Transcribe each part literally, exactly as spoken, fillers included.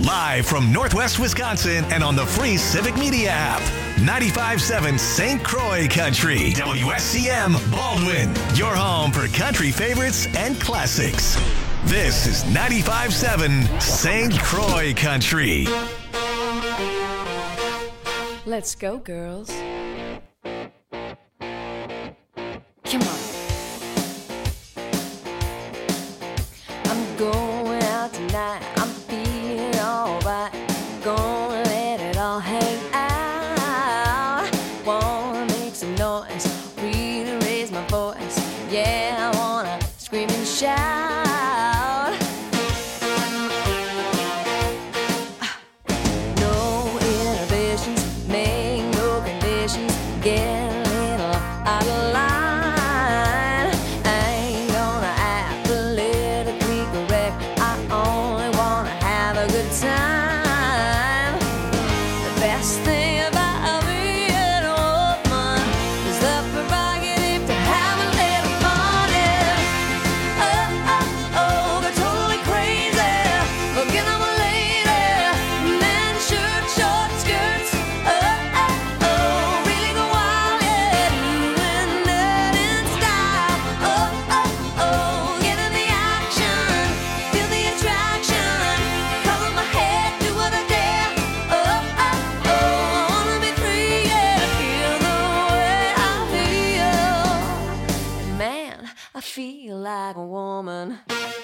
Live from Northwest Wisconsin and on the free Civic Media app. ninety-five point seven Saint Croix Country. W S C M Baldwin. Your home for country favorites and classics. This is ninety-five point seven Saint Croix Country. Let's go, girls. Come on. I'm going out tonight. I'm feeling alright. Gonna let it all hang out. Wanna make some noise. Really raise my voice. Yeah, I wanna scream and shout. No inhibitions, make no conditions. Get a little out of line. Time. The best thing about being a woman is the prerogative to have a little fun. Yeah. Oh, oh, oh, go totally crazy. Forget I'm a lady. Men, shirt, short skirts. Oh, oh, oh, really go wild. Yeah, doing that in style. Oh, oh, oh, get in the action. Feel the attraction. Color my head. I feel like a woman.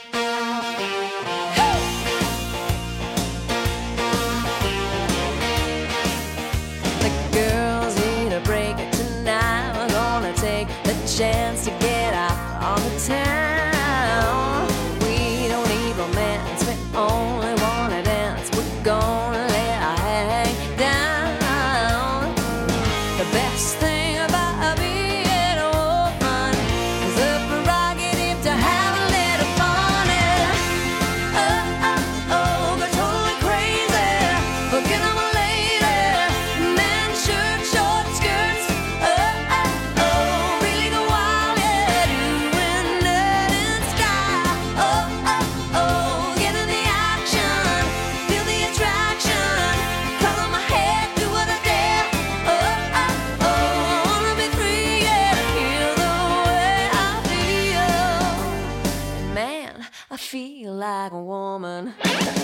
The girls need a break tonight. We're gonna take the chance to get out on the town. We don't need romance, we only wanna dance. We're gonna let our hair hang down. The best thing about being a woman is the prerogative to have a little fun. Yeah. Oh, oh, oh, go totally crazy. Forget I'm a lady. Men, shirt, short skirts. Oh, oh, oh, really go wild. Yeah, doing that in style. Oh, oh, oh, get in the action. Feel the attraction. Color my hair, do what I dare. Oh, oh, oh, I wanna be free. Yeah, to feel the way I feel. Man, I feel like a woman.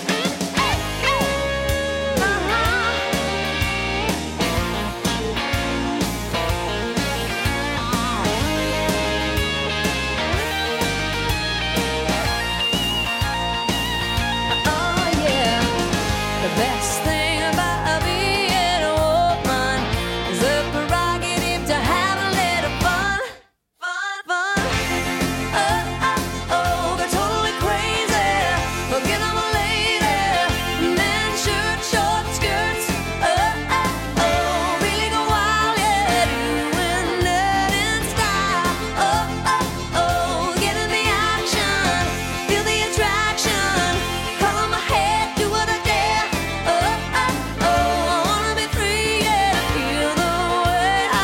Oh yeah, the best thing about being a woman is the prerogative to have a little fun, fun, fun. Oh, oh, oh, go totally crazy. Forget I'm a lady. Men, shirt, short skirts. Oh, oh, oh, really go wild. Yeah, doing that in style. Oh, oh, oh, get in the action. Feel the attraction. Color my head, do what I dare. Oh, oh, oh, I wanna be free. Yeah, to feel the way I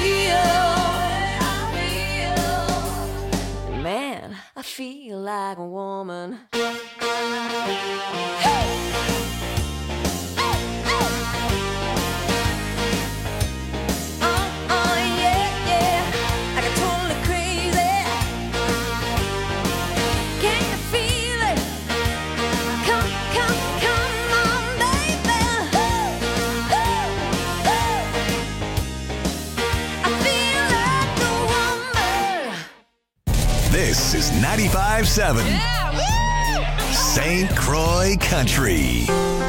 feel. Man, I feel like a woman. Oh, oh, yeah, yeah, I got totally crazy. Can you feel it? Come, come, come on, baby. Ooh, ooh, ooh. I feel like a woman. This is ninety-five point seven Saint Croix Country.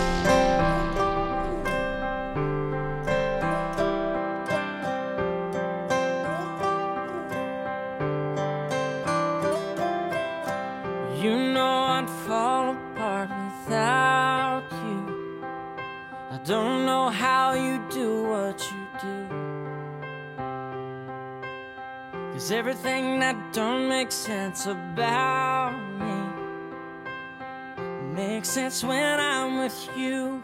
You know I'd fall apart without you. I don't know how you do what you do. 'Cause everything that don't make sense about me makes sense when I'm with you.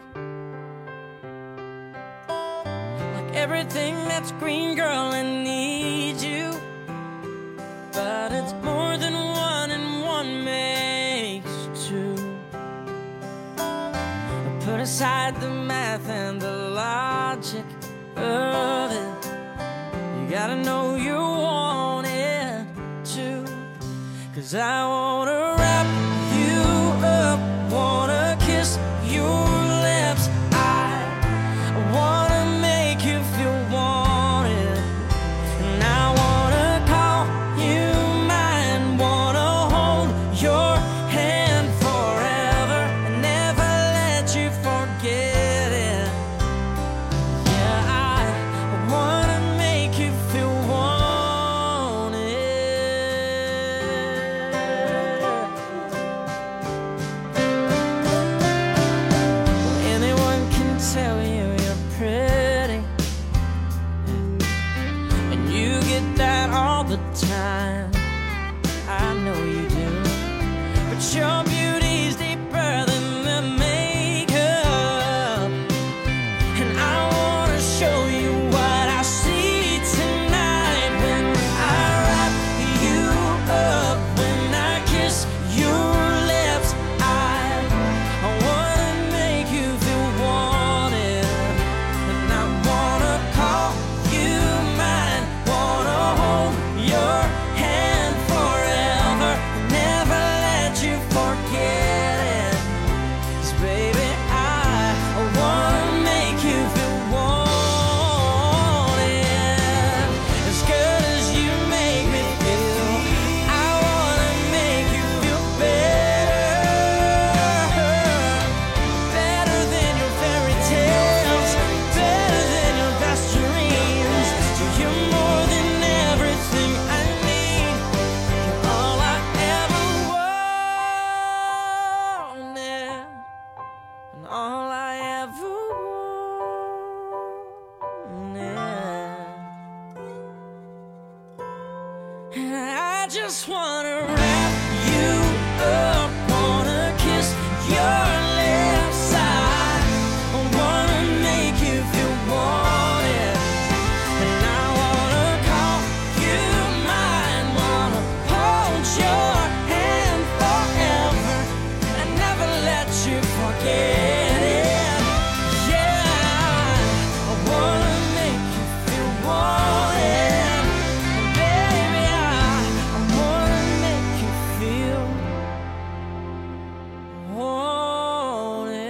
Like everything that's green, girl, I need you. But it's more than one and one makes two. recite the math and the logic of it. You gotta know you want it too. Cause I wanna wrap you up, wanna kiss your lips. I wanna make you feel wanted, and I wanna call you mine, wanna hold your hand forever and never let you forget it. Yeah, I wanna make you feel wanted. Anyone can tell you you're pretty, and you get that all the time. I know you do, but your beauty's deeper than the makeup, and I wanna show you what I see tonight when I wrap you up, when I kiss your lips. I, I wanna make you feel wanted, and I wanna call you mine, wanna hold your hand forever, never let you forget it. 'Cause baby, I, I wanna make you feel wanted, as good as you make me feel. I wanna make you feel better, better than your fairy tales, better than your best dreams. You're more than everything I need. You're all I ever wanted, and all I ever wanted. And I just wanna wrap you up, wanna kiss your lips. I wanna make you feel wanted, and I wanna call you mine, wanna hold your hand forever and never let you forget it. Yeah, I wanna make you feel wanted, and baby, I, I wanna make you feel wanted.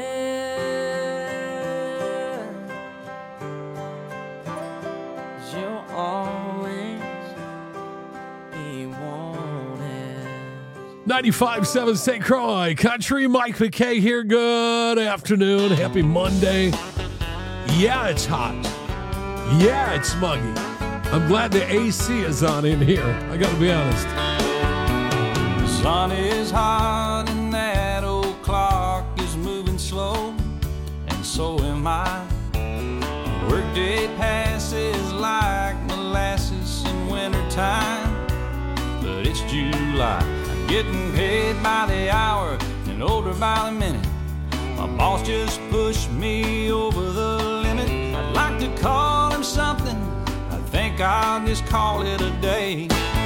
'Cause you'll always be wanted. ninety-five seven Saint Croix Country. Mike McKay here. Good afternoon. Happy Monday. Yeah, it's hot. Yeah, it's muggy. I'm glad the A C is on in here. I got to be honest. The sun is hot and that old clock is moving slow, and so am I. Workday passes like molasses in wintertime, but it's July. I'm getting paid by the hour and older by the minute. My boss just pushed me over the limit. I'd like to call him something, I think I'll just call it a day.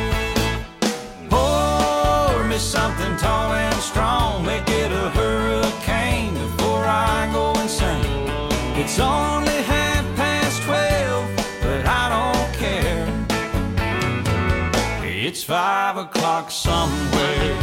Pour me something tall and strong, make it a hurricane before I go insane. It's only half past twelve, but I don't care. It's five o'clock somewhere.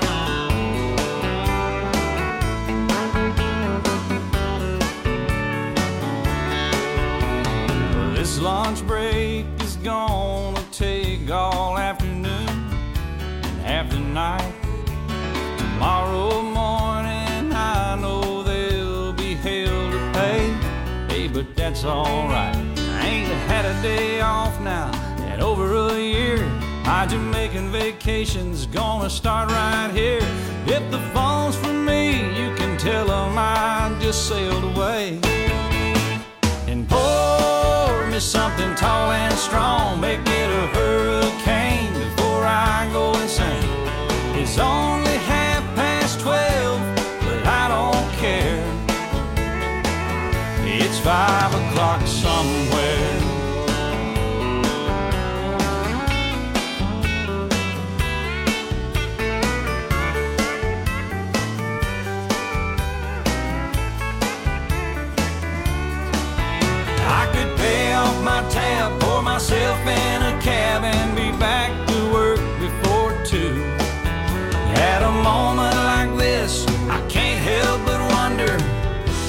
This lunch break is gonna take all afternoon and half the night. Tomorrow morning I know there'll be hell to pay. Hey, but that's alright. I ain't had a day off now in over a year. My Jamaican vacation's gonna start right here. If the phone's for me, you can tell them I just sailed away. And pour me something tall and strong, make it a hurricane before I go insane. It's only half past twelve, but I don't care. It's five o'clock somewhere.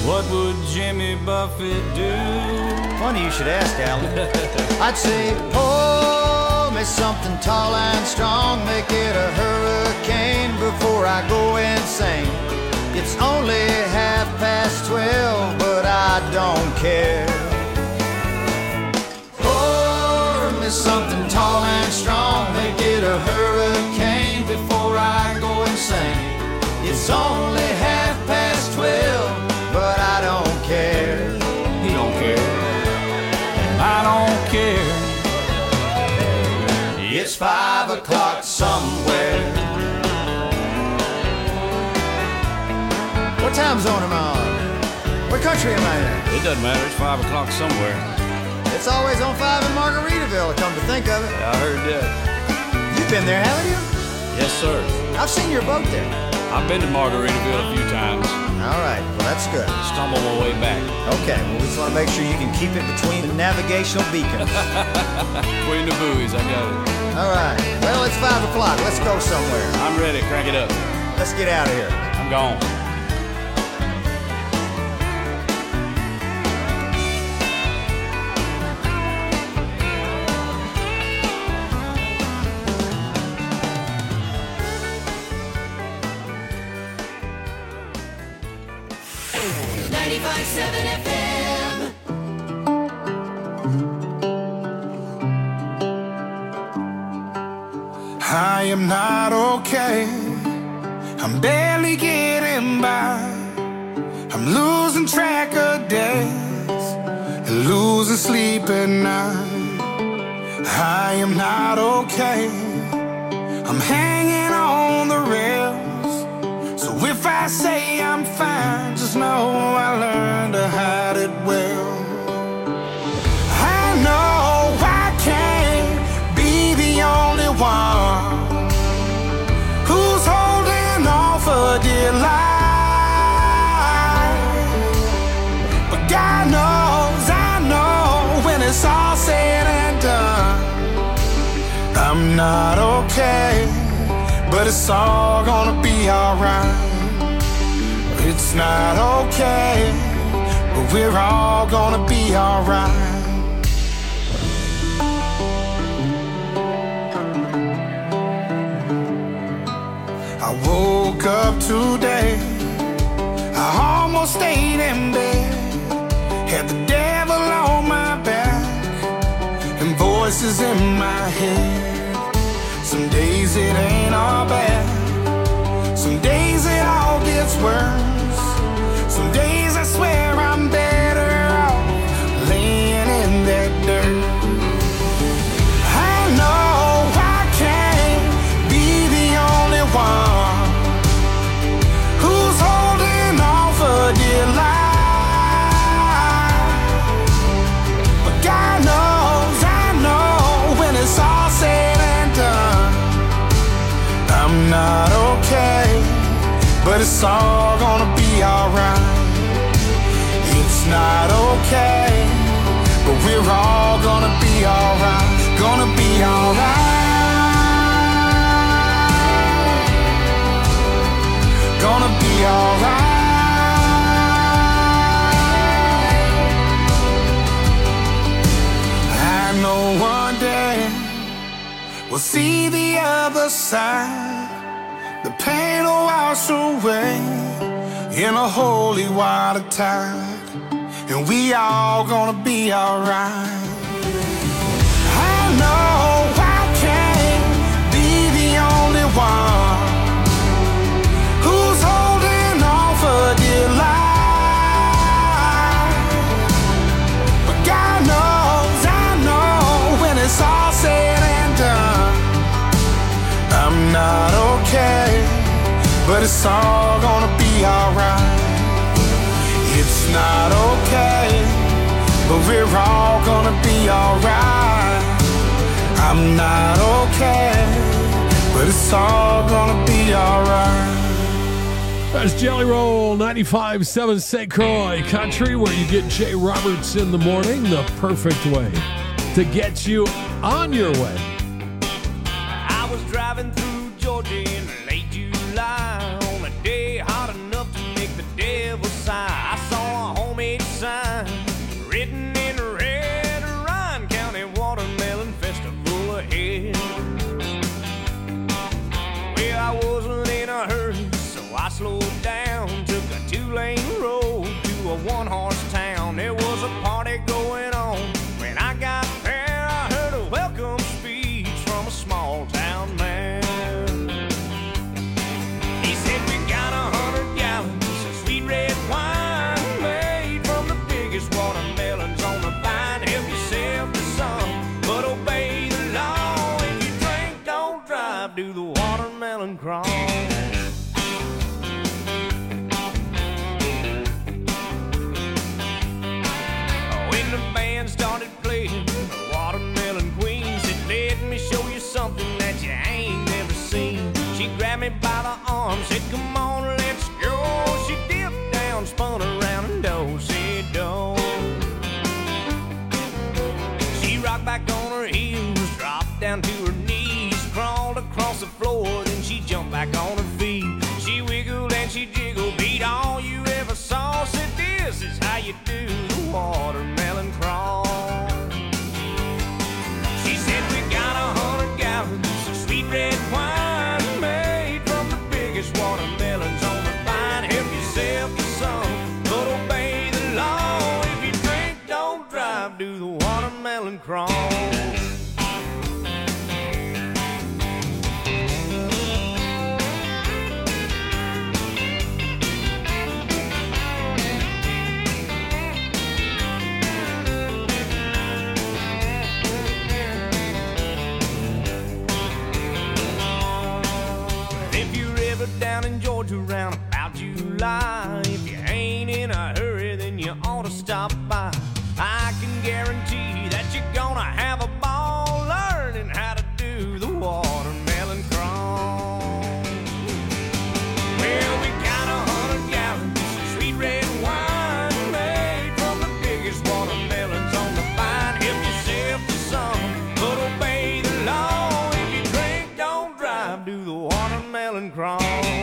what would Jimmy Buffett do? Funny you should ask, Alan. I'd say, pour me something tall and strong, make it a hurricane before I go insane. It's only half past twelve, but I don't care. Pour me something tall and strong, make it a hurricane before I go insane. It's only half past twelve, but I don't care. He don't care. I don't care. It's five o'clock somewhere. What time zone am I on? What country am I in? It doesn't matter. It's five o'clock somewhere. It's always on five in Margaritaville, come to think of it. I heard that. You've been there, haven't you? Yes, sir. I've seen your boat there. I've been to Margaritaville a few times. All right, well, that's good. Stumble my way back. Okay, well, we just want to make sure you can keep it between the navigational beacons. Between the buoys, I got it. All right, well, it's five o'clock. Let's go somewhere. I'm ready. Crank it up. Let's get out of here. I'm gone. ninety-five point seven F M. I am not okay. I'm barely getting by. I'm losing track of days and losing sleep at night. I am not okay. I'm hanging on the rails. So if I say I'm fine, just know I learned to hide it well. I know I can't be the only one who's holding on for dear life. But God knows, I know when it's all said and done, I'm not okay, but it's all gonna be alright. It's not okay, but we're all gonna be alright. I woke up today, I almost stayed in bed, had the devil on my back and voices in my head. Some days it ain't all bad, some days it all gets worse. Some days I swear I'm better off laying in that dirt. I know I can't be the only one who's holding on for dear life. But God knows, I know when it's all said and done, I'm not okay, but it's all gonna be alright. It's not okay, but we're all gonna be alright. Gonna be alright. Gonna be alright. I know one day we'll see the other side. The pain will wash away in a holy water tide, and we all gonna be alright. I know I can't be the only one who's holding on for dear life. But God knows, I know when it's all said and done, I'm not okay, but it's all gonna be alright. It's not okay, but we're all gonna be alright. I'm not okay, but it's all gonna be alright. That's Jelly Roll, ninety-five point seven Saint Croix Country, where you get Jay Roberts in the morning, the perfect way to get you on your way. I was driving through Georgia in late July on a day hot enough to make the devil sigh. I saw two-lane road to a one-horse town. There was a party going on. When I got there, I heard a welcome speech from a small-town man. He said, we got a hundred gallons of sweet red wine made from the biggest watermelons on the vine. Help yourself to some, but obey the law. If you drink, don't drive, do the watermelon crawl. When the band started playing the Watermelon Queen, said, let me show you something that you ain't never seen. She grabbed me by the arm, said, come on, let's go. She dipped down, spun around, and do-si-do. She rocked back on her heels, dropped down to her knees, crawled across the floor, then she jumped back on her feet. She wiggled and she jiggled, beat all you ever saw. Said, this is how you do the watermelon crawl. She said, we got a hundred gallons of sweet red wine made from the biggest watermelons on the vine. Help yourself to some, but obey the law. If you drink, don't drive, do the watermelon crawl. Down in Georgia round about July, if you ain't in a hurry, then you ought to stop by. I can guarantee that you're gonna have a ball learning how to do the watermelon crawl. Well, we got a hundred gallons of sweet red wine made from the biggest watermelons on the vine. Help yourself to some, but obey the law. If you drink, don't drive, do the watermelon crawl.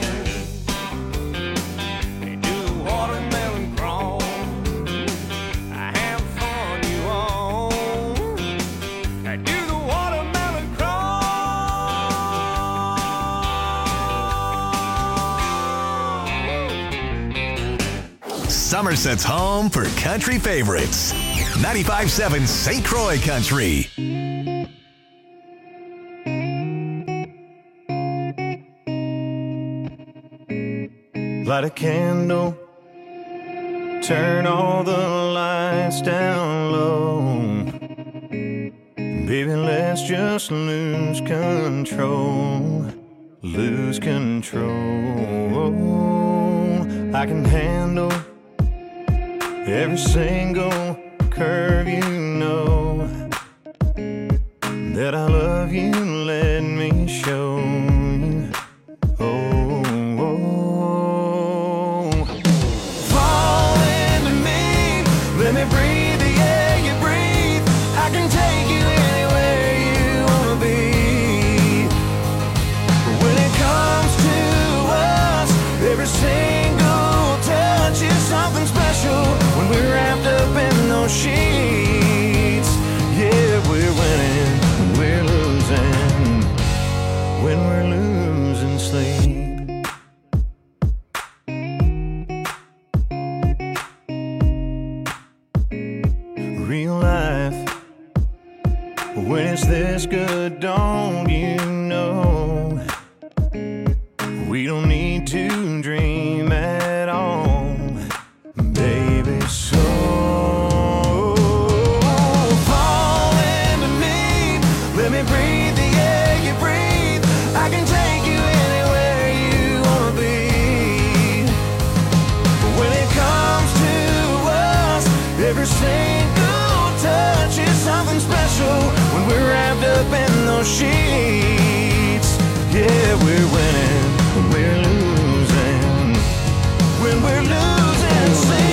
Somerset's home for country favorites. ninety-five point seven Saint Croix Country. Light a candle, turn all the lights down low. Baby, let's just lose control, lose control. I can handle every single curve, you know that I love you, let me show you. Oh, oh. Fall into me, let me breathe the air you breathe. I can take you anywhere you wanna be. But when it comes to us, every single touch is something special. When we're wrapped up in those sheets, yeah, we're winning, we're losing, when we're losing sleep. Real life, when it's this good, don't you know? We don't need to dream at all, baby, so fall into me, let me breathe the air you breathe. I can take you anywhere you wanna be. But when it comes to us, every single touch is something special. When we're wrapped up in those sheets, yeah, we're winning, we're losing, when we're losing sleep.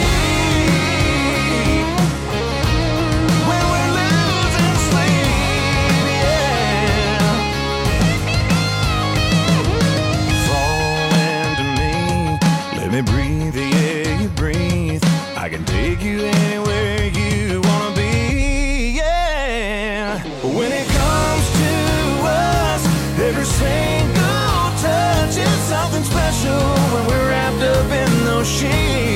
Let me breathe the air you breathe. I can take you anywhere you wanna be, yeah. But when it comes to us, every single touch is something special. When we're wrapped up in those sheets,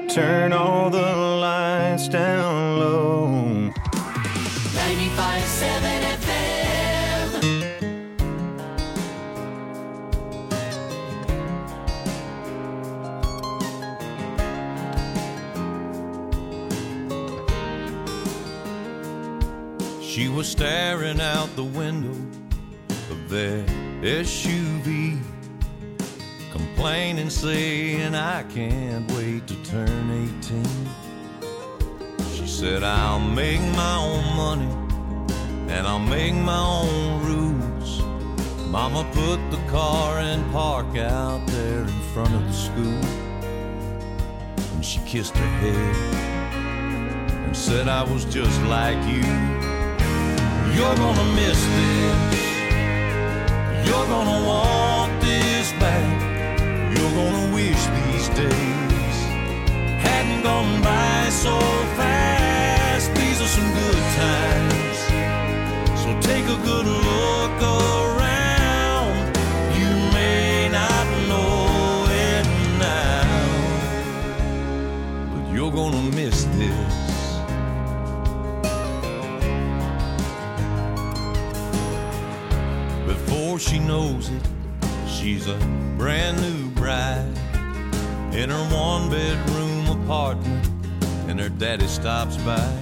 turn all the lights down low. ninety-five seven F M. She was staring out the window of their S U V, complaining, saying, I can't wait to turn eighteen. She said, I'll make my own money and I'll make my own rules. Mama put the car in park out there in front of the school, and she kissed her head and said, I was just like you. You're gonna miss this, you're gonna want this back, you're gonna wish these days hadn't gone by so fast. These are some good times, so take a good look around. You may not know it now, but you're gonna miss this. Before she knows it, she's a brand new bride in her one-bedroom apartment, and her daddy stops by.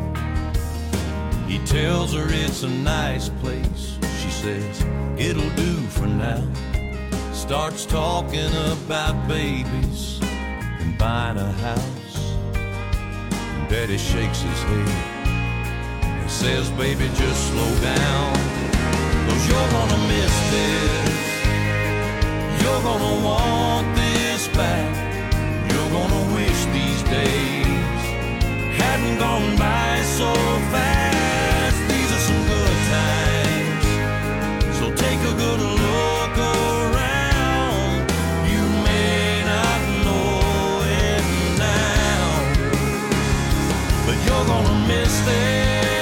He tells her it's a nice place. She says, it'll do for now. Starts talking about babies and buying a house. And daddy shakes his head and says, baby, just slow down, 'cause you're gonna miss this, you're gonna want this back, you're gonna wish these days hadn't gone by so fast. These are some good times, so take a good look around. You may not know it now, but you're gonna miss this.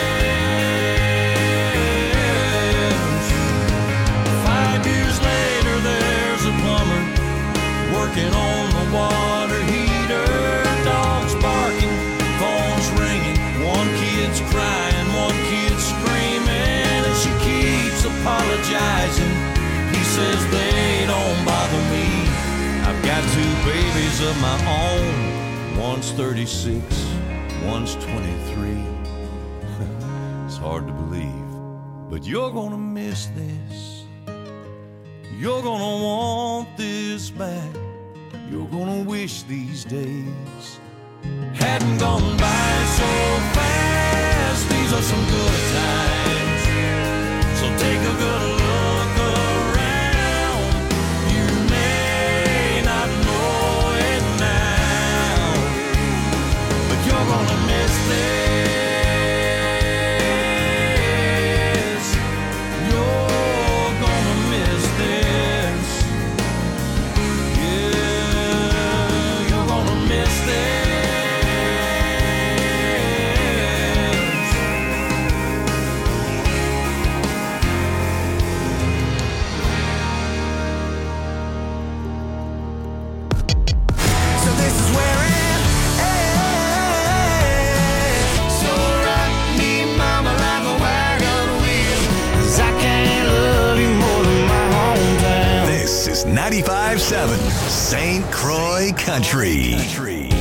Working on the water heater, dogs barking, phones ringing, one kid's crying, one kid's screaming, and she keeps apologizing. He says they don't bother me, I've got two babies of my own, one's thirty-six, one's twenty-three. It's hard to believe, but you're gonna miss this, you're gonna want this back, you're gonna wish these days hadn't gone by so fast. These are some good times, so take a good look around. You may not know it now, but you're gonna miss this. You're gonna miss this. ninety-five seven Saint Croix Country. Country.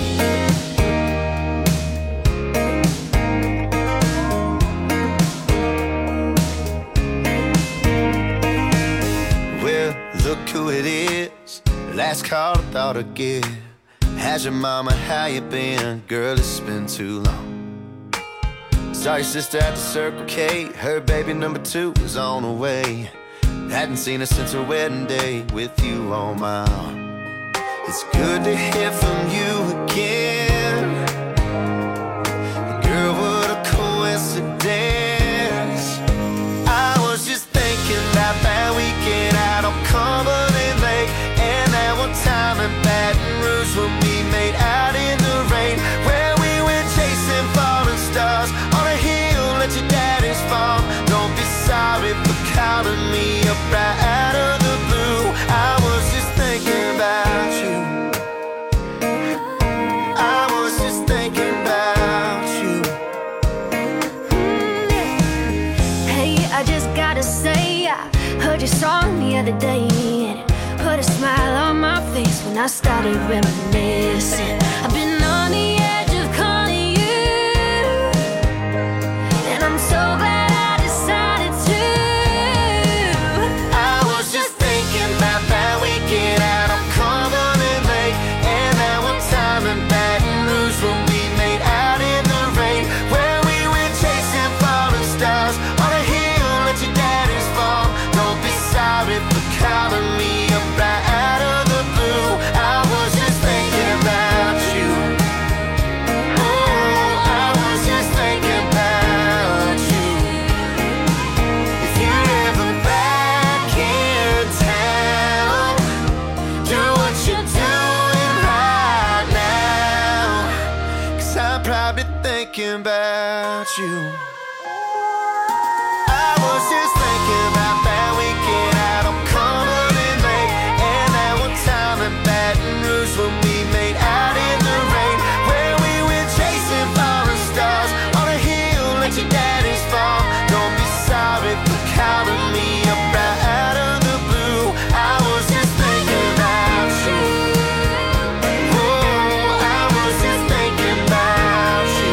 Well, look who it is. Last call I thought I'd get. How's your mama? How you been? Girl, it's been too long. Saw your sister at the Circle K. Her baby number two was on the way. Hadn't seen her since her wedding day with you on my arm. It's good to hear from you again. Girl, what a coincidence. I was just thinking about that weekend out on Cumberland Lake, and that one time in Baton Rouge when we made out in the rain, where we went chasing falling stars on a hill at your daddy's farm. Don't be sorry for calling me up right out of the blue. I was just thinking about you. day. And it put a smile on my face when I started reminiscing. I've been on the edge of calling you, and I'm so glad I decided to. I was just thinking about that weekend out on Cumberland Lake, and that one time in Baton Rouge when we made out in the rain, where we went chasing falling stars on a hill at your daddy's farm. Don't be sorry for calling me up out of the blue. I was just thinking about you. Oh, I was just thinking about you. If you're ever back in town, do what you're doing right now, 'cause I'm probably thinking about you. I was just thinking about that weekend out on Cumberland Lake, and that one time in Baton Rouge when we made out in the rain, where we went chasing falling stars on a hill at your daddy's farm. Don't be sorry for calling me up right out of the blue. I was just thinking about you. Oh, I was just thinking about you.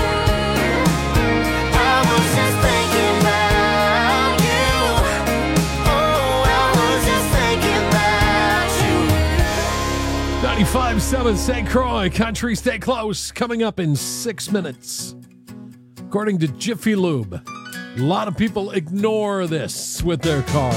I was just thinking about you. Oh, I was just thinking about you. ninety-five point seven Saint Croix Country. Stay close. Coming up in six minutes. According to Jiffy Lube, a lot of people ignore this with their car.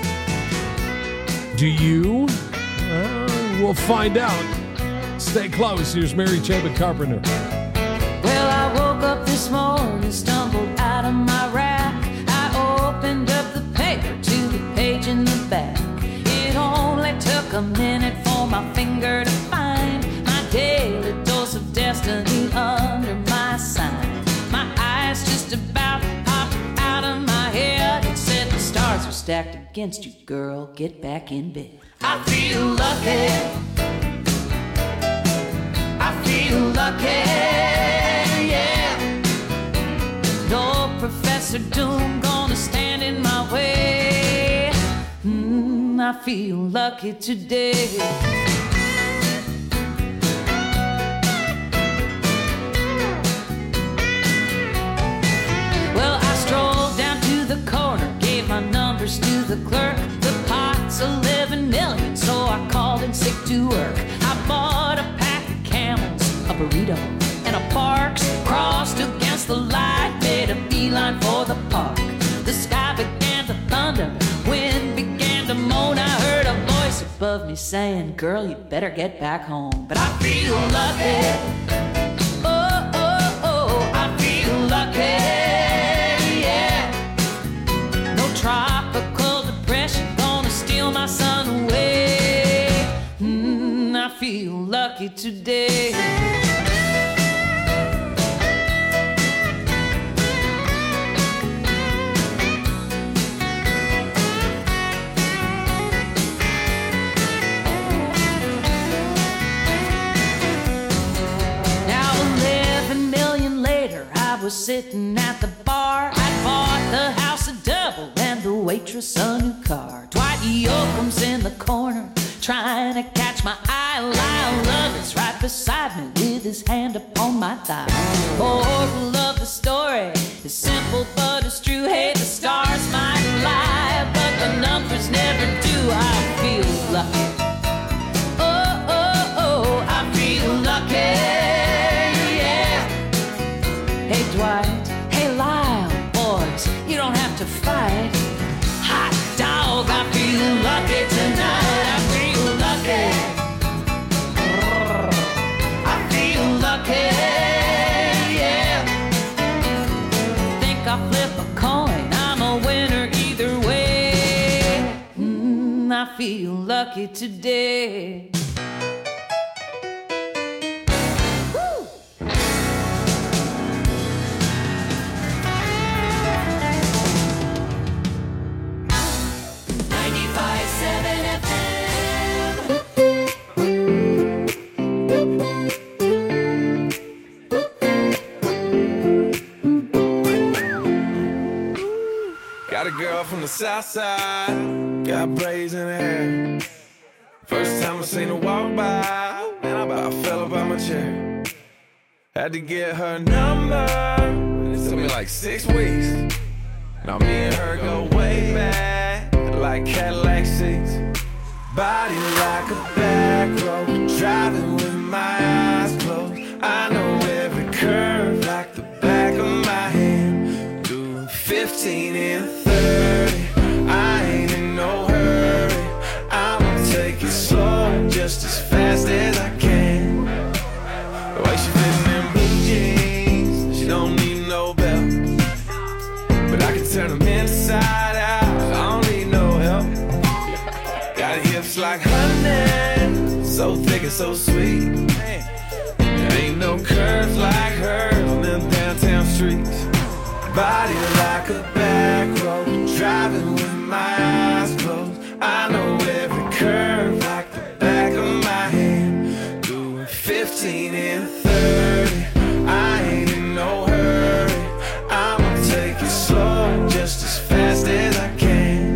Do you? Uh, we'll find out. Stay close. Here's Mary Chapin Carpenter. Well, I woke up this morning, stumbled out of my rack. I opened up the paper to the page in the back. It only took a minute for my finger to find my daily dose of destiny under my sign. My eyes just about popped out of my head. It said the stars were stacked against you, girl. Get back in bed. I feel lucky. I feel lucky. No Professor Doom gonna stand in my way. Mm, I feel lucky today. Well, I strolled down to the corner, gave my numbers to the clerk. The pot's eleven million, so I called in sick to work. I bought a pack of Camels, a burrito, and a Parks. Crossed against the light, made a beeline for the park. The sky began to thunder, wind began to moan. I heard a voice above me saying, girl, you better get back home. But I feel lucky. Oh, oh, oh, I feel lucky. Yeah. No tropical depression gonna steal my sun away. Mm, I feel lucky today. Was sitting at the bar. I bought the house a double and the waitress a new car. Dwight Yoakam's in the corner trying to catch my eye. Lyle Lovett's right beside me with his hand upon my thigh. Moral of the story is simple but it's true. Hey, the stars might lie, but the numbers never do. I feel lucky. Oh, oh, oh, I feel lucky. Hey Dwight, hey Lyle, boys, you don't have to fight. Hot dog, I feel lucky tonight. I feel lucky. I feel lucky, yeah. Think I flip a coin, I'm a winner either way. Mm, I feel lucky today. Got a girl from the south side, got got braids in her hair. First time I seen her walk by, man, I about fell up out my chair. Had to get her number, it took me like six weeks. Now me and her go way back, like Cadillac seats. Body like a back road, driving with my eyes closed. I know every curve like the back of my hand. Doing fifteen and thirty, I ain't in no hurry. I'ma take it slow, just as fast as I can. The way she fitting in blue jeans, she don't need no belt. But I can turn them inside out, I don't need no help. Got hips like honey, so thick and so sweet. There ain't no curves like hers on them downtown streets. Body like a back road, driving with my eyes closed. I know every curve like the back of my hand. Doing fifteen and thirty, I ain't in no hurry. I'ma take it slow, just as fast as I can.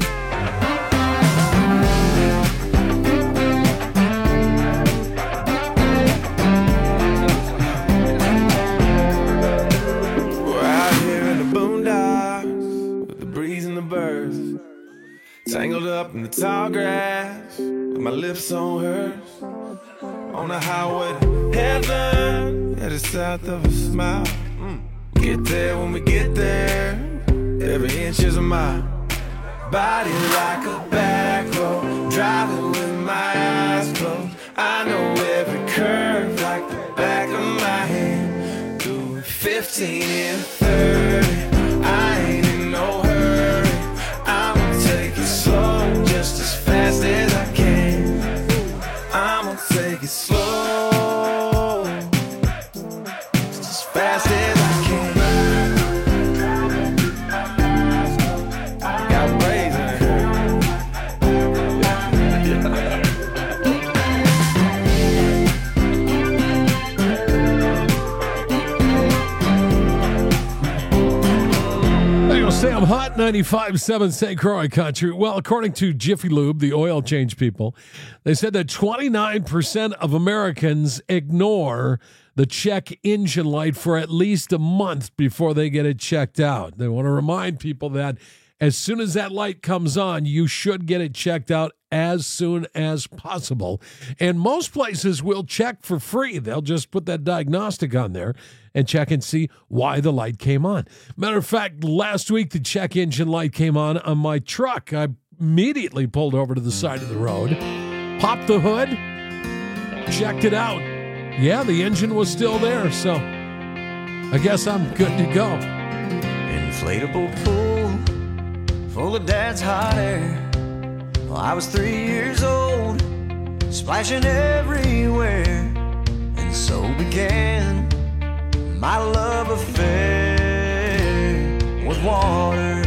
Tangled up in the tall grass, with my lips on hers. On the highway to heaven, headed south of a smile. Mm. Get there when we get there, every inch is a mile. Body like a back road, driving with my eyes closed. I know every curve like the back of my hand. Doing fifteen and thirty, I ain't in no hurry. I'ma take it slow, just as fast as I can. I'ma take it slow, just as fast as I can. Got braids in Sam Hunt, ninety-five point seven Saint Croix Country. Well, according to Jiffy Lube, the oil change people, they said that twenty-nine percent of Americans ignore the check engine light for at least a month before they get it checked out. They want to remind people that as soon as that light comes on, you should get it checked out as soon as possible. And most places will check for free. They'll just put that diagnostic on there and check and see why the light came on. Matter of fact, last week the check engine light came on on my truck. I immediately pulled over to the side of the road, popped the hood, checked it out. Yeah, the engine was still there, so I guess I'm good to go. Inflatable pool full of dad's hot air. Well, I was three years old, splashing everywhere, and so began my love affair with water.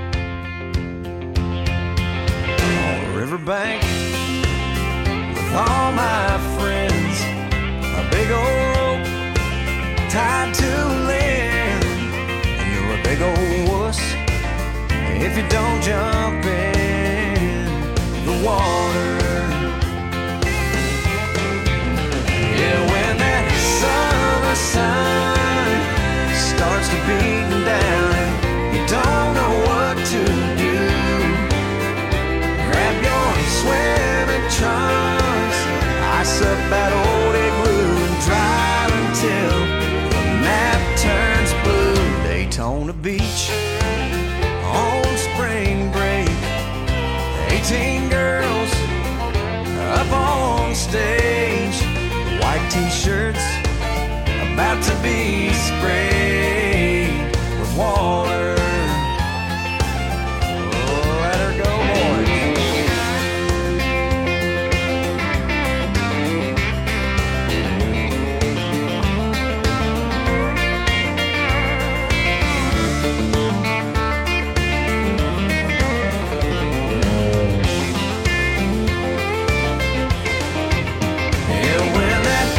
On the riverbank with all my friends, a big old rope tied to a limb, and you're a big old wuss if you don't jump in the water. Yeah, when that summer sun starts to beat down and you don't know what to do, grab your swimming trunks, ice up that old igloo, and drive until the map turns blue. Daytona Beach on spring break, eighteen girls up on stage, white t-shirts about to be sprayed with water. Oh, let her go,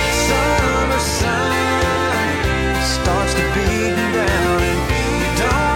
starts to beat down and you don't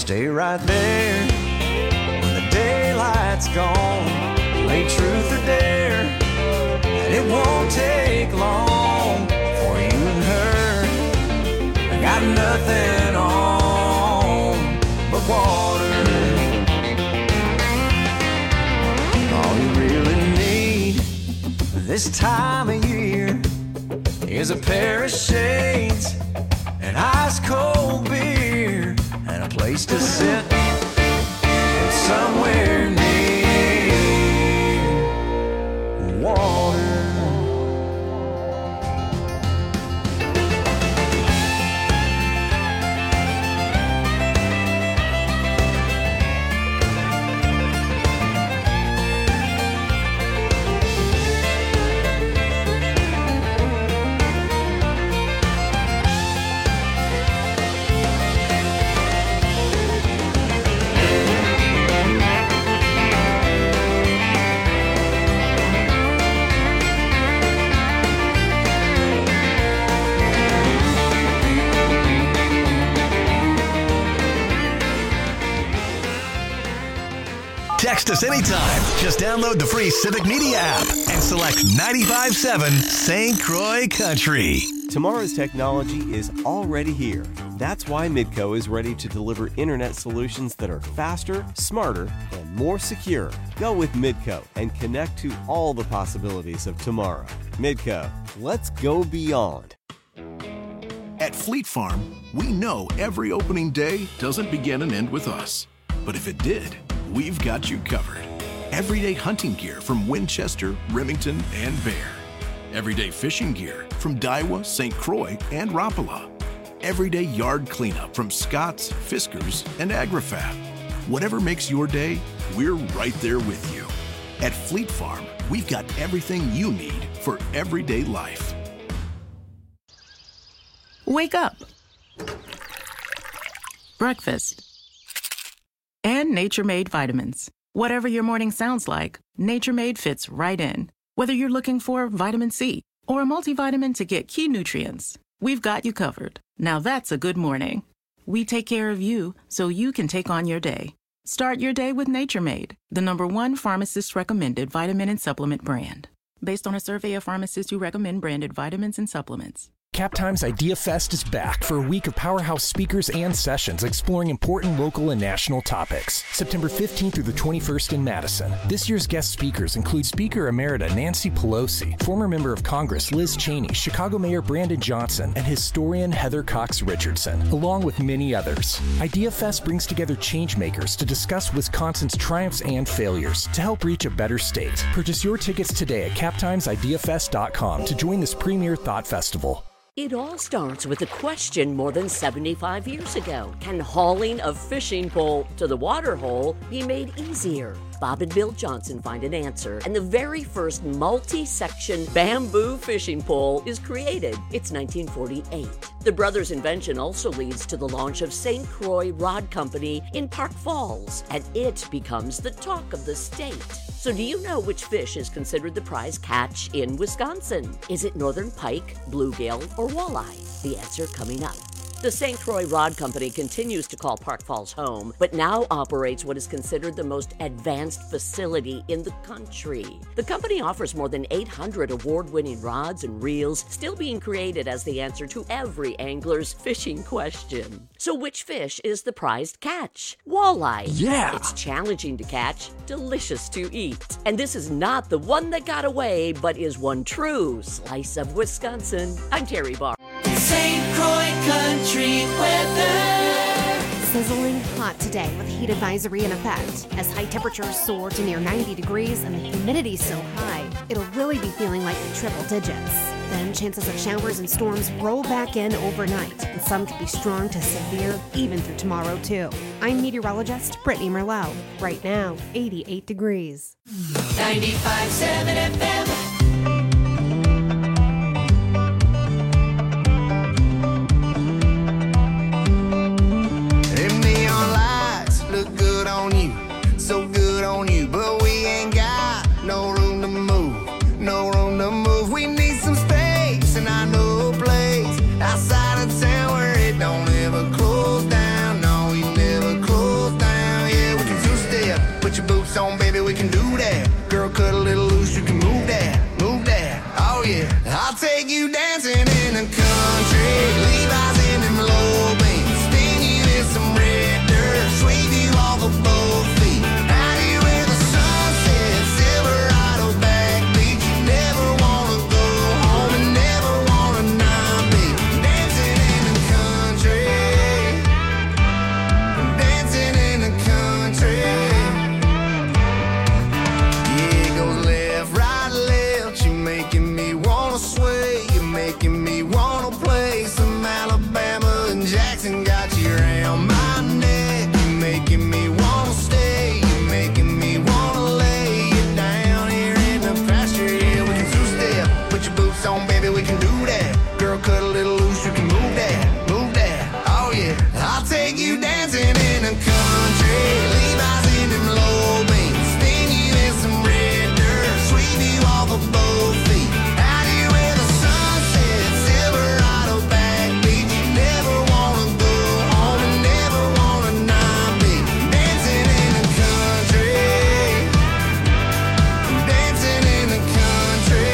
Stay right there when the daylight's gone. Play truth or dare, and it won't take long for you and her. I got nothing on but water. All you really need this time of year is a pair of shades, an ice cold beer, and a place to sit somewhere near water. Text us anytime. Just download the free Civic Media app and select ninety-five point seven Saint Croix Country. Tomorrow's technology is already here. That's why Midco is ready to deliver internet solutions that are faster, smarter, and more secure. Go with Midco and connect to all the possibilities of tomorrow. Midco, let's go beyond. At Fleet Farm, we know every opening day doesn't begin and end with us. But if it did, we've got you covered. Everyday hunting gear from Winchester, Remington, and Bear. Everyday fishing gear from Daiwa, Saint Croix, and Rapala. Everyday yard cleanup from Scott's, Fiskars, and AgriFab. Whatever makes your day, we're right there with you. At Fleet Farm, we've got everything you need for everyday life. Wake up. Breakfast. And Nature Made vitamins. Whatever your morning sounds like, Nature Made fits right in. Whether you're looking for vitamin C or a multivitamin to get key nutrients, we've got you covered. Now that's a good morning. We take care of you so you can take on your day. Start your day with Nature Made, the number one pharmacist-recommended vitamin and supplement brand. Based on a survey of pharmacists who recommend branded vitamins and supplements. CapTime's Idea Fest is back for a week of powerhouse speakers and sessions exploring important local and national topics. September fifteenth through the twenty-first in Madison. This year's guest speakers include Speaker Emerita Nancy Pelosi, former member of Congress Liz Cheney, Chicago Mayor Brandon Johnson, and historian Heather Cox Richardson, along with many others. Idea Fest brings together changemakers to discuss Wisconsin's triumphs and failures to help reach a better state. Purchase your tickets today at cap times idea fest dot com to join this premier thought festival. It all starts with a question more than seventy-five years ago. Can hauling a fishing pole to the water hole be made easier? Bob and Bill Johnson find an answer, and the very first multi-section bamboo fishing pole is created. It's nineteen forty-eight. The brothers' invention also leads to the launch of Saint Croix Rod Company in Park Falls, and it becomes the talk of the state. So do you know which fish is considered the prize catch in Wisconsin? Is it northern pike, bluegill, or walleye? The answer coming up. The Saint Croix Rod Company continues to call Park Falls home, but now operates what is considered the most advanced facility in the country. The company offers more than eight hundred award-winning rods and reels, still being created as the answer to every angler's fishing question. So which fish is the prized catch? Walleye. Yeah! It's challenging to catch, delicious to eat. And this is not the one that got away, but is one true slice of Wisconsin. I'm Terry Barr. Saint Croix Country weather. Sizzling hot today with heat advisory in effect. As high temperatures soar to near ninety degrees and the humidity so high, it'll really be feeling like the triple digits. Then chances of showers and storms roll back in overnight, and some could be strong to severe even through tomorrow too. I'm meteorologist Brittany Merlot. Right now, eighty-eight degrees. ninety-five point seven F M. Look good on you, so good on you, but we ain't got no room to move, no room to move. We need some space, and I know a place outside of town where it don't ever close down. No, we never close Levi's in them low beams, spin you in some red dirt, sweep you off of both feet. Out here where the sun sets, Silverado backbeat. You never wanna go home and never wanna not be dancing in the country, dancing in the country. Yeah, it goes left, right, left. You're making me wanna sway. You're making me wanna play some Alabama and Jackson. Got you around my neck. You're making me wanna stay. You're making me wanna lay you down here in the pasture. Yeah, we can two-step. Put your boots on, baby, we can do that. Girl, cut a little loose, you can move that, move that. Oh yeah, I'll take you dancing in the country. Levi's in them low beams, spin you in some red dirt, sweep you off of both feet. Out here where the sun sets, Silverado backbeat. You never wanna go home and never wanna not be dancing in the country, dancing in the country.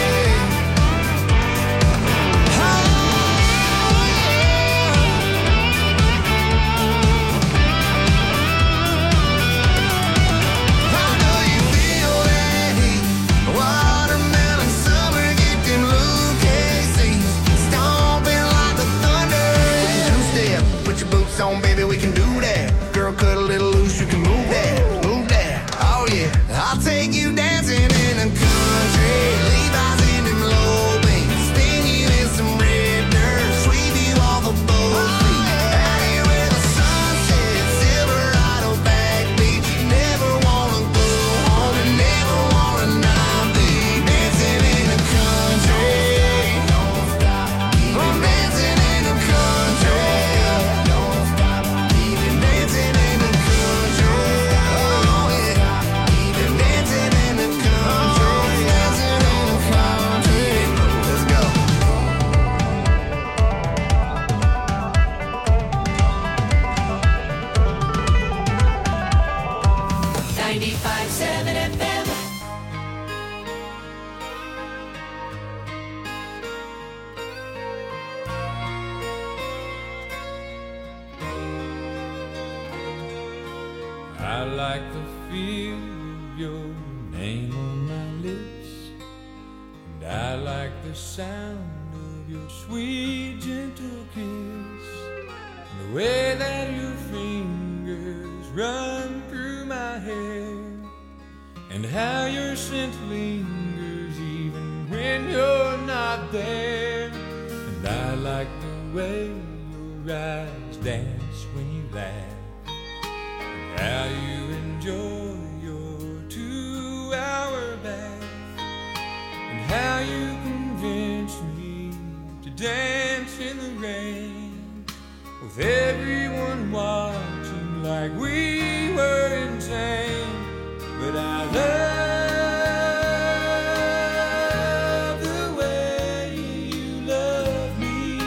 How do you feel that heat? Watermelon summer, get them Lucchese, stomping like the thunder. Two-step, put your boots on, baby, we can do that. Girl, cut a little loose, you can move that, move that. Oh yeah, I'll take you dancing in the country. Levi's in them low beams, spin you in some red dirt, sweep you off of both feet. Out here where the sun sets, Silverado backbeat. You never wanna go home and never wanna not be dancing in the country. Don't stop, I'm dancing in the country. Don't stop, even dancing in the country. Oh yeah, even dancing in the country, dancing in the country. Let's go. ninety-five seven F M. I like the feel of your name on my lips, and I like the sound of your sweet, gentle kiss, and the way that your fingers run through my hair, and how your scent lingers even when you're not there. And I like the way your eyes dance when you laugh, and how you enjoy your two-hour bath, and how you convince me to dance in the rain, with everyone watching like we were insane. But I love the way you love me,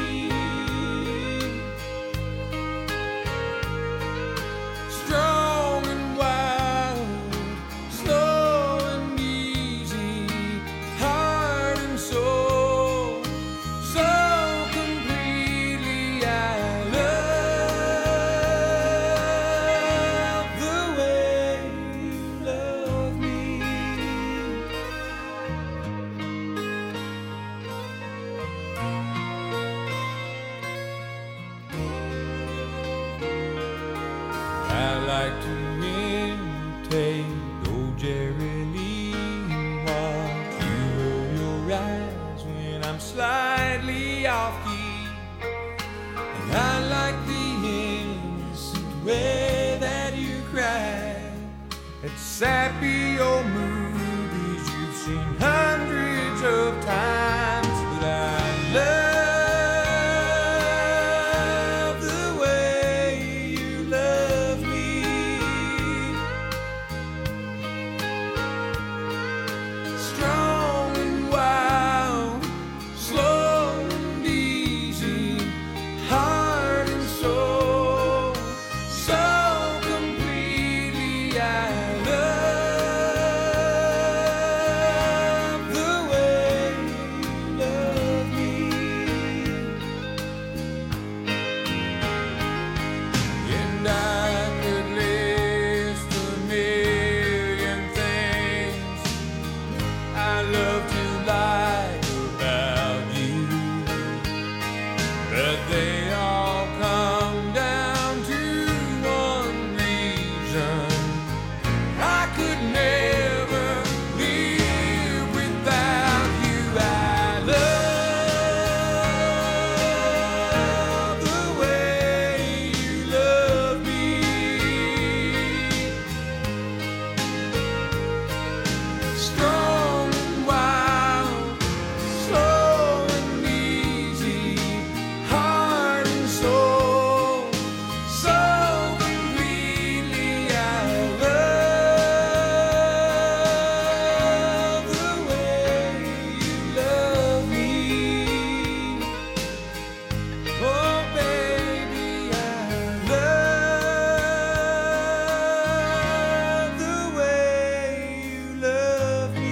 strong and wild, slow and easy, heart and soul, so completely. I love the way you love me. I like to imitate old Jerry Lee and watch you roll your eyes when I'm slightly off key. And I like the innocent way that you cry at sappy old movies you've seen hundreds of times. But I love the way you love me, strong and wild, slow and easy, heart and soul, so completely. I love they all come down to one reason. I could never live without you. I love the way you love me. Strong and wild, slow and easy, heart and soul, so completely. I love the way you love me. Oh baby, I love the way you love me.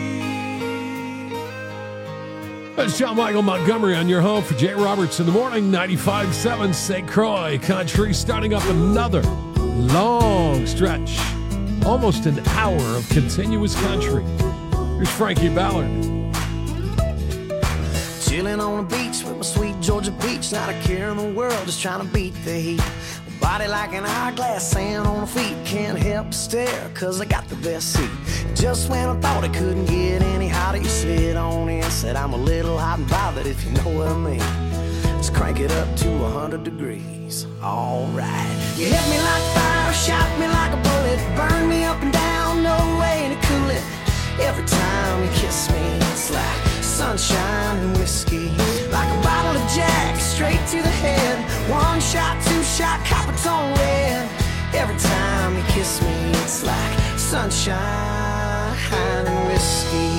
That's John Michael Montgomery on your home for Jay Roberts in the morning. ninety-five point seven Saint Croix Country, starting up another long stretch, almost an hour of continuous country. Here's Frankie Ballard. Chilling on the beach with my sweet Georgia peach, not a care in the world, just trying to beat the heat. Body like an hourglass, sand on the feet, can't help but stare, cause I got the best seat. Just when I thought it couldn't get any hotter, you slid on in, said I'm a little hot and bothered, if you know what I mean. Let's crank it up to one hundred degrees, alright. You hit me like fire, shot me like a bullet, burn me up and down, no way to cool it. Every time you kiss me, it's like sunshine and whiskey, like a bottle of Jack, straight to the head. One shot, two shot, copper tone red. Every time you kiss me, it's like sunshine and whiskey.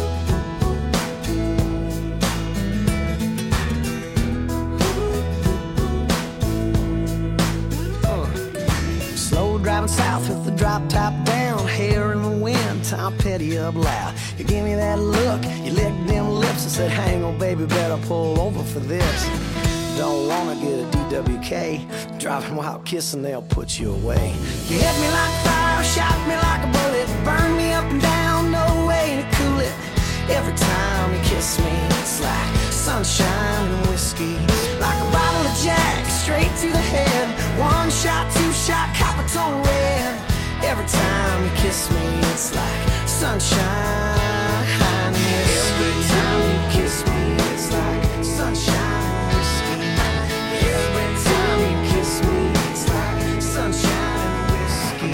Uh, Slow driving south with the drop top down, hair in the wind, Tom Petty up loud. You give me that look, you licked them lips and said, hang on baby, better pull over for this. Don't wanna get a D W K, driving while kissing, they'll put you away. You hit me like fire, shot me like a bullet, burn me up and down, no way to cool it. Every time you kiss me, it's like sunshine and whiskey, like a bottle of Jack, straight to the head. One shot, two shot, copper tone red. Every time you kiss me, it's like sunshine and whiskey. Every time you kiss me, it's like sunshine. Every time you kiss me, it's like sunshine and whiskey.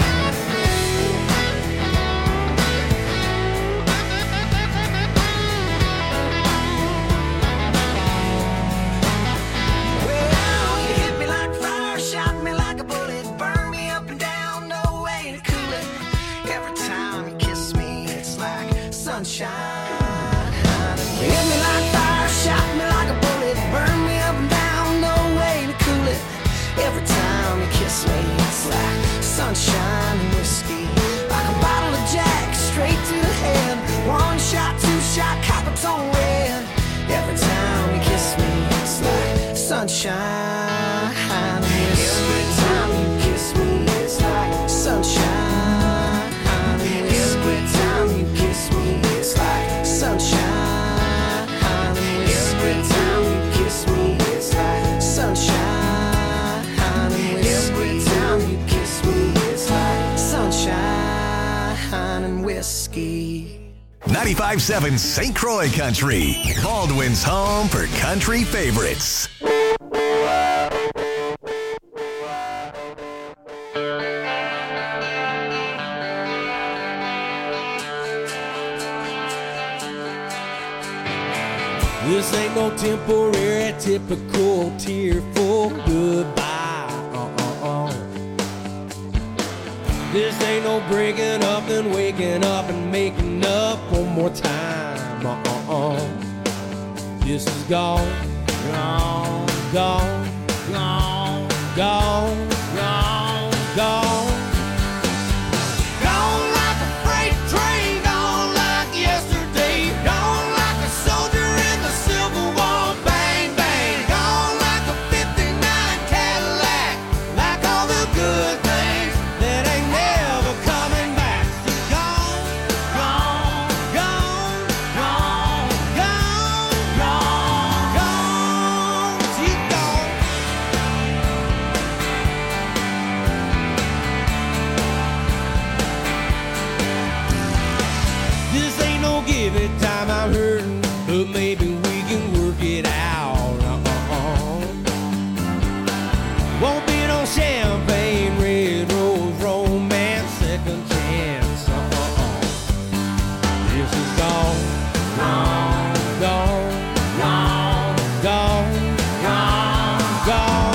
Well, you hit me like fire, shot me like a bullet, burn me up and down, no way to cool it. Every time you kiss me, it's like sunshine. You hit me like fire, shot me like a bullet, burn me up and down, no way to cool it. Every time you kiss me, it's like sunshine and whiskey, like a bottle of Jack, straight to the head. One shot, two shot, copper tone red. Every time you kiss me, it's like sunshine and whiskey. Every time you kiss me, it's like sunshine and whiskey. Every time you kiss me, it's like sunshine and whiskey. Every time you kiss me, it's like sunshine and whiskey. Every time you kiss me, it's like sunshine and whiskey. ninety-five point seven Saint Croix Country, Baldwin's home for country favorites. This ain't no temporary, typical, tearful goodbye. Uh-uh-uh. This ain't no breaking up and waking up and making up one more time. Uh-uh-uh. This is gone, gone, gone, gone, gone, gone, gone. Gone like a freight train, gone like yesterday, gone like a soldier in the Civil War. Bang, bang, gone like a fifty-nine Cadillac, like all the good things that ain't never coming back. Gone, gone, gone, gone, gone, gone, gone. She's gone. gone.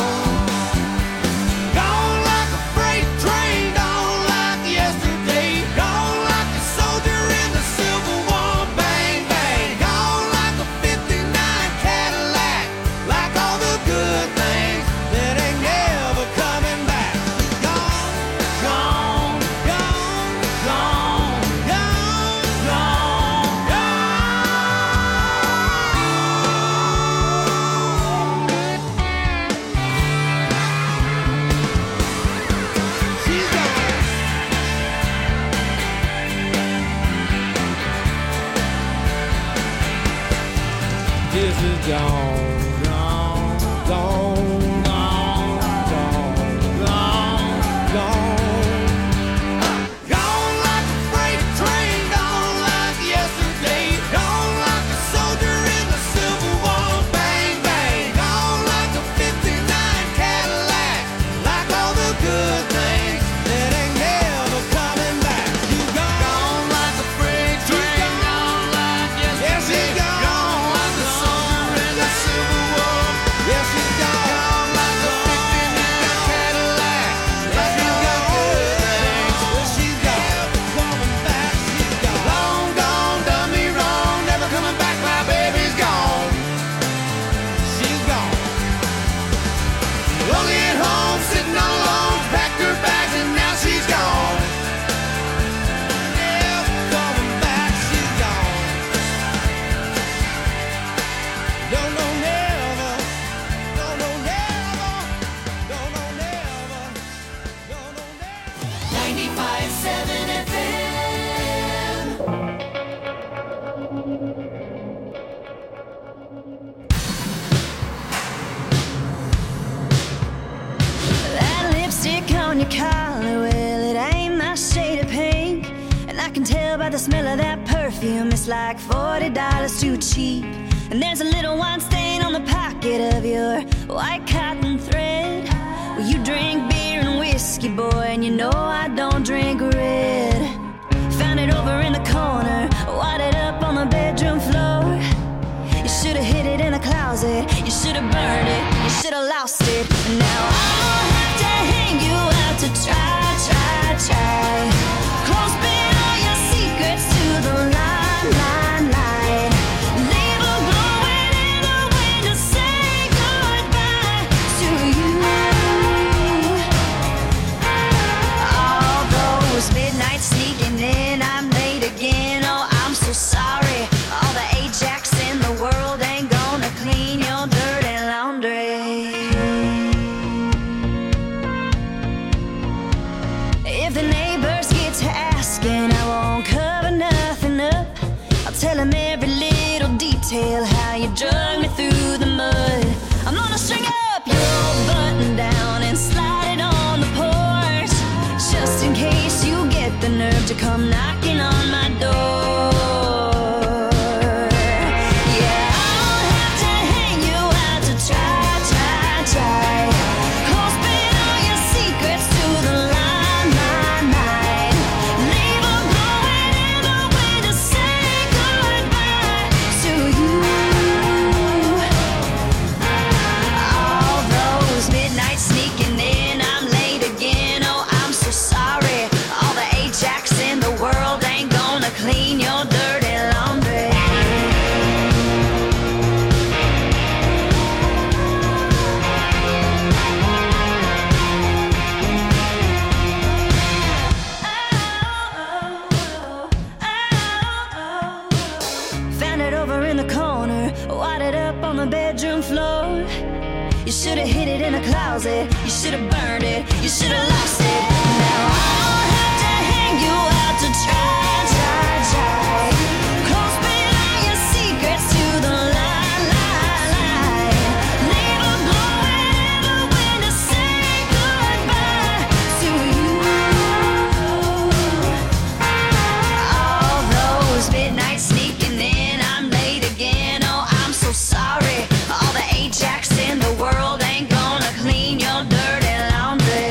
Gone like a freight train, gone like yesterday. Gone like a soldier in the Civil War, bang, bang. Gone like a fifty-nine Cadillac, like all the good things that ain't never coming back. Gone, gone, gone, gone, gone, gone, gone. She's gone. This is gone, gone, gone, gone, gone, gone, gone. Gone like a freight train, gone like yesterday. Gone like a soldier in the Civil War, bang, bang. Gone like a fifty-nine Cadillac, like all the good things that ain't never coming back. You gone, gone like a freight train, gone like yesterday. Yes, she's gone, gone like a soldier in the Civil War. Yes, she's gone, gone like a fifty-nine Cadillac, like all the good things. Well, she's gone, coming back. She's gone, long gone, done me wrong, never coming back. My baby's gone. She's gone. Lonely at home, sitting all alone, packed her bags and now she's gone. Never coming back, she's gone. No, no, never. No, no, never. No, no, never. No, no, never. ninety-five seven F M. That lipstick on your collar, well, it ain't my shade of pink. And I can tell by the smell of that perfume, it's like forty dollars too cheap. And there's a little wine stain on the pocket of your white cotton thread. Well, you drink beer and whiskey, boy, and you know I don't drink red. Found it over in the corner, wadded up on the bedroom floor. You should have hid it in a closet, you should have burned it, you should have lost it. And now I'll have to hang you out to try, try, try. Clothespin all your secrets to the line, line, line. Leave a glowing in the wind to say goodbye to you. All those midnights sneaking in, I'm late again, oh I'm so sorry. All the Ajax in the world ain't gonna clean your dirty laundry. If the neighbors get to asking, I won't cover nothing up. I'll tell them every little detail, how you drug me through the mud. I'm gonna string up your old button down and slide it on the porch, just in case you get the nerve to come knocking on my door. Yeah, I'll have to hang you out to try, try, try. Clothespin all your secrets to the line, line, line. Leave a glowing in the wind to say goodbye to you. All those midnights sneaking in, I'm late again, oh I'm so sorry. All the Ajax in the world ain't gonna clean your dirty laundry. Found it over in the corner, wadded up on the bedroom floor. You should have hid it in a closet, you should have burned it, you should have lost it. Now I'll have to hang you out to try, try, try. Clothespin all your secrets to the line, line, line. Leave a glowing in the wind to say goodbye to you. All those midnights sneaking in, I'm late again, oh I'm so sorry. All the Ajax in the world ain't gonna clean your dirty laundry.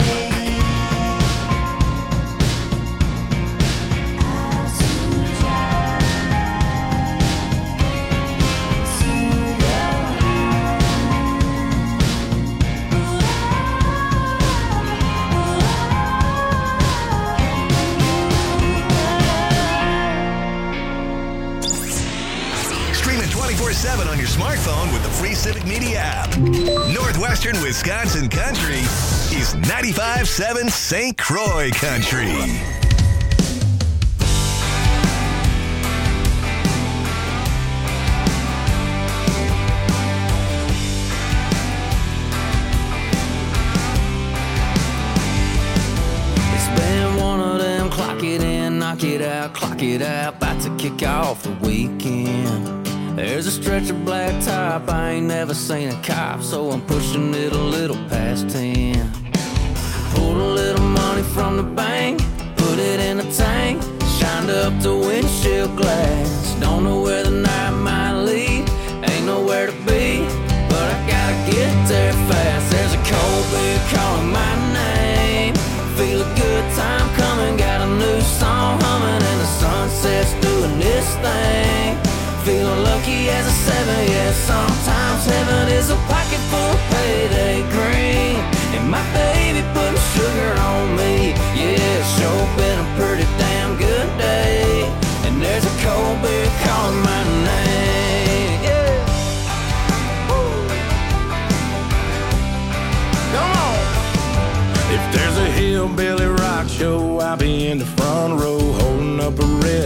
Civic Media app. Northwestern Wisconsin Country is ninety-five point seven Saint Croix Country. Clock it in, knock it out, clock it out, about to kick off the weekend. There's a stretch of black top, I ain't never seen a cop, so I'm pushing it a little past ten. Pulled a little money from the bank, put it in a tank, shined up the windshield glass. Don't know where the night might lead, ain't nowhere to be, but I gotta get there fast. There's a cold beer calling my name, feel a good time coming, got a new song humming, and the sunset's doing this thing. Feeling lucky as a seven, yeah, sometimes heaven is a pocket full of payday green. And my baby putting sugar on me, yeah, it's sure been a pretty damn good day. And there's a cold beer calling my name, yeah. Woo. Come on. If there's a hillbilly rock show, I'll be in the front row holding up a red